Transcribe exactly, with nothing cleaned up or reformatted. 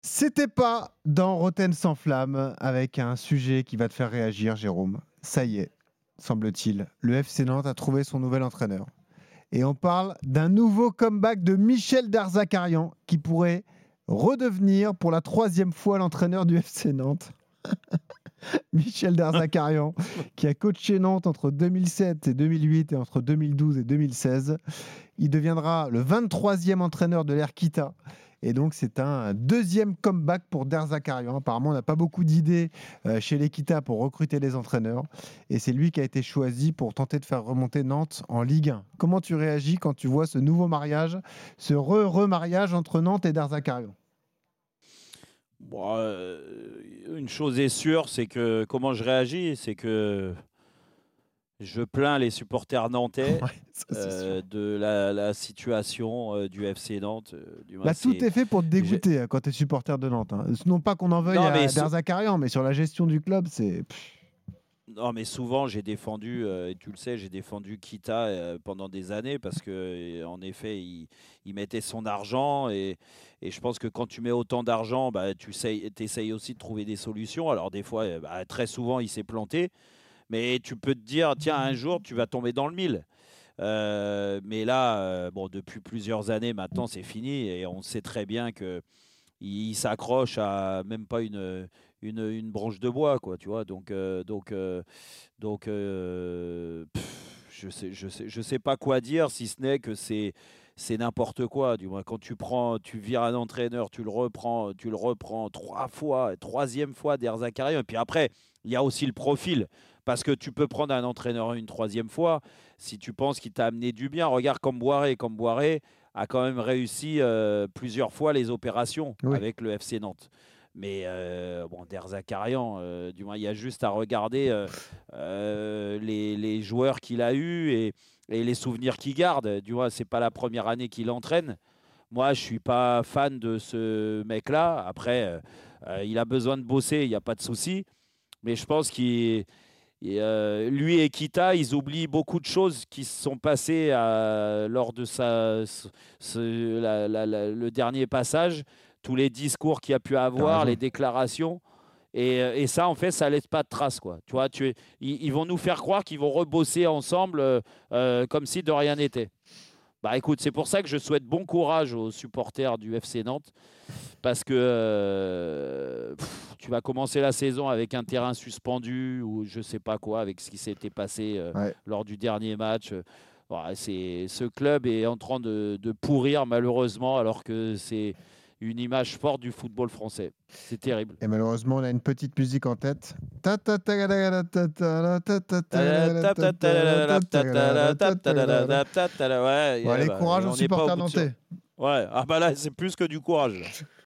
C'était pas dans Rotten sans flamme avec un sujet qui va te faire réagir, Jérôme. Ça y est, semble-t-il, le F C Nantes a trouvé son nouvel entraîneur. Et on parle d'un nouveau comeback de Michel Darzacarian qui pourrait redevenir pour la troisième fois l'entraîneur du F C Nantes. Michel Darzacarian, qui a coaché Nantes entre deux mille sept et deux mille huit et entre deux mille douze et deux mille seize. Il deviendra le vingt-troisième entraîneur de l'ère Kita. Et donc, c'est un deuxième comeback pour Darzacarian. Apparemment, on n'a pas beaucoup d'idées euh, chez l'Equita pour recruter des entraîneurs. Et c'est lui qui a été choisi pour tenter de faire remonter Nantes en Ligue un. Comment tu réagis quand tu vois ce nouveau mariage, ce re-re-mariage entre Nantes et Darzacarian? Bon, euh, une chose est sûre, c'est que comment je réagis, c'est que je plains les supporters nantais Ouais, ça, c'est sûr. euh, de la, la situation euh, du F C Nantes. euh, du moins, Bah, tout c'est, est fait pour te j'ai- dégoûter hein, quand tu es supporter de Nantes. Hein. Non pas qu'on en veuille non, mais à sou- Darzacarian, mais sur la gestion du club, c'est... Pff, non, mais souvent j'ai défendu, euh, et tu le sais, j'ai défendu Kita euh, pendant des années parce que, euh, en effet, il, il mettait son argent et, et je pense que quand tu mets autant d'argent, bah, tu essayes aussi de trouver des solutions. Alors des fois, euh, bah, très souvent, il s'est planté. Mais tu peux te dire, tiens, un jour, tu vas tomber dans le mille. Euh, mais là, euh, bon, depuis plusieurs années maintenant, c'est fini et on sait très bien que il s'accroche à même pas une, une, une branche de bois, quoi, tu vois. Donc, euh, donc, euh, donc, euh, pff, je sais, je sais, je sais pas quoi dire si ce n'est que c'est c'est n'importe quoi. Du moins, quand tu prends, tu vires un entraîneur, tu le reprends, tu le reprends trois fois, troisième fois Der Zakarian. Et puis après, il y a aussi le profil. Parce que tu peux prendre un entraîneur une troisième fois si tu penses qu'il t'a amené du bien. Regarde comme Boiré, comme Boiré a quand même réussi euh, plusieurs fois les opérations oui. avec le F C Nantes. Mais euh, bon, Der Zakarian, euh, du moins, il y a juste à regarder euh, euh, les, les joueurs qu'il a eus et, et les souvenirs qu'il garde. Du moins, c'est pas la première année qu'il entraîne. Moi, je suis pas fan de ce mec-là. Après, euh, euh, il a besoin de bosser, il n'y a pas de souci. Mais je pense qu'il et, euh, lui et Kita, ils oublient beaucoup de choses qui se sont passées à- lors de sa, ce- ce- la- la- la- le dernier passage, tous les discours qu'il y a pu T'as avoir, les raison. déclarations. Et, euh, et ça, en fait, ça laisse pas de traces, quoi. Tu vois, tu es- ils, ils vont nous faire croire qu'ils vont rebosser ensemble euh, euh, comme si de rien n'était. Bah écoute, c'est pour ça que je souhaite bon courage aux supporters du F C Nantes parce que euh, pff, tu vas commencer la saison avec un terrain suspendu ou je sais pas quoi avec ce qui s'était passé euh, Ouais. lors du dernier match. Euh, voilà, c'est, ce club est en train de, de pourrir malheureusement alors que c'est une image forte du football français. C'est terrible. Et malheureusement, on a une petite musique en tête. Ta ta ta ga ga ga ta ta la ta ta ta ga ga Ouais, ta ta la ta ta ga ga la ta ta ga ga la. Bon, yeah, allez, bah, courage aux on n'est pas au supporters bout de ça. nantais. Ouais, ah bah là, c'est plus que du courage. Là.